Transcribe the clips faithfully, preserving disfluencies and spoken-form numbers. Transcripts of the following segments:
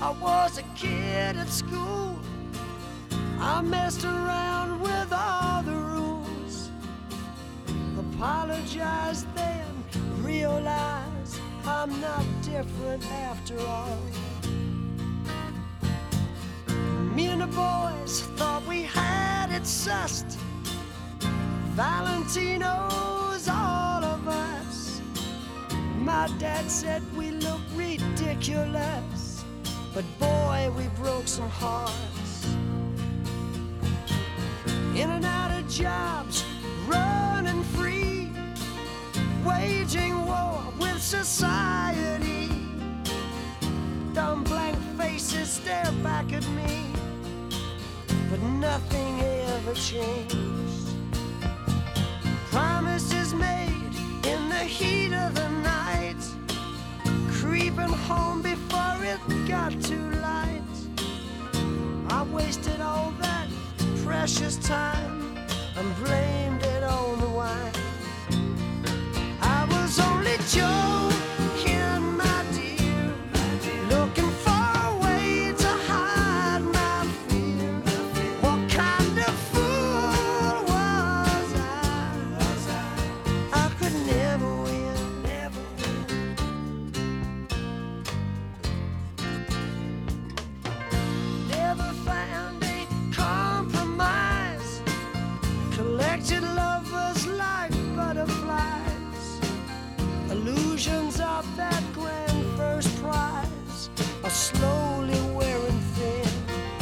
I was a kid at school. I messed around with all the rules. Apologize then, realize I'm not different after all. Me and the boys thought we had it sussed. Valentino's all of us. My dad said we look ridiculous, but boy, we broke some hearts. In and out of jobs, running free, waging war with society. Dumb blank faces stare back at me, but nothing ever changed. Promises made in the heat of the night, creeping home before it got too light. I wasted all that precious time and blamed it on the wine. I was only joking, my dear, looking for a way to hide my fear. What kind of fool was I? I could never win, never win. Never found a compromise. Collected lovers like butterflies. Illusions of that grand first prize are slowly wearing thin.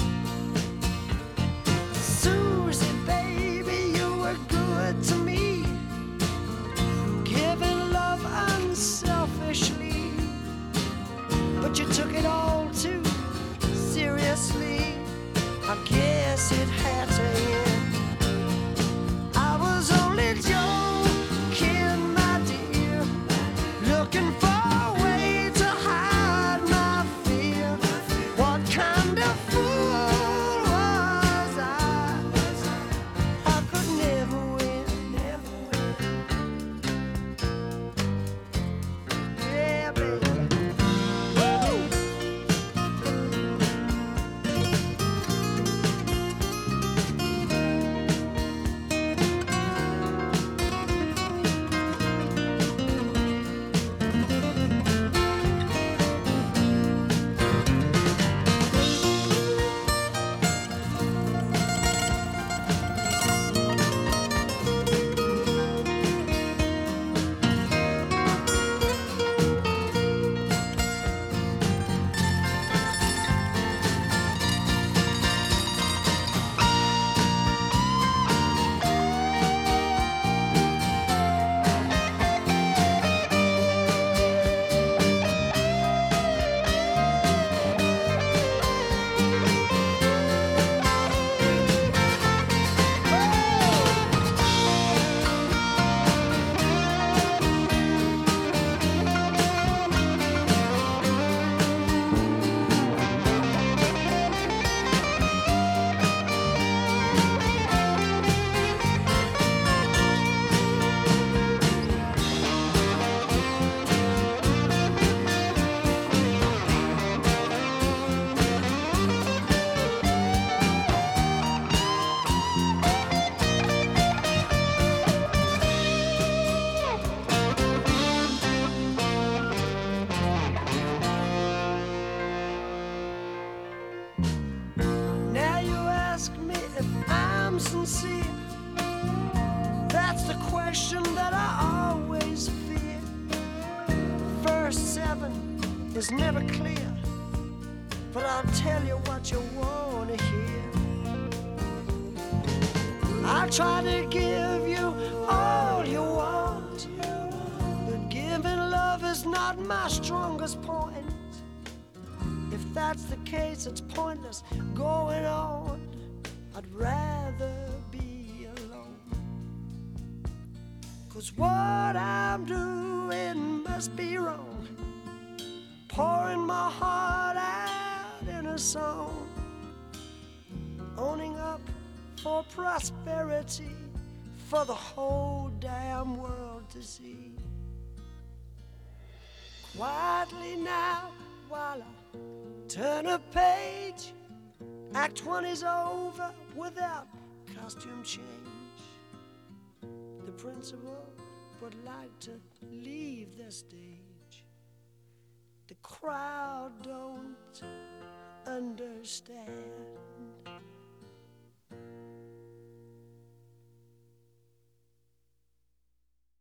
Susie, baby, you were good to me, giving love unselfishly, but you took it all too seriously. I guess it had to end. I was only joking, my dear, looking for a way to hide my fear. What kind of fool was I? I could never win, never win. Yeah, baby. Woo! Now you ask me if I'm sincere. That's the question that I always fear. Verse seven is never clear, but I'll tell you what you wanna hear. I'll try to give you all you want, but giving love is not my strongest point. If that's the case, it's pointless going on. I'd rather be alone. 'Cause what I'm doing must be wrong, pouring my heart out in a song, owning up for prosperity for the whole damn world to see. Quietly now, while I Turn a page, act one is over without costume change. The principal would like to leave the stage. The crowd don't understand.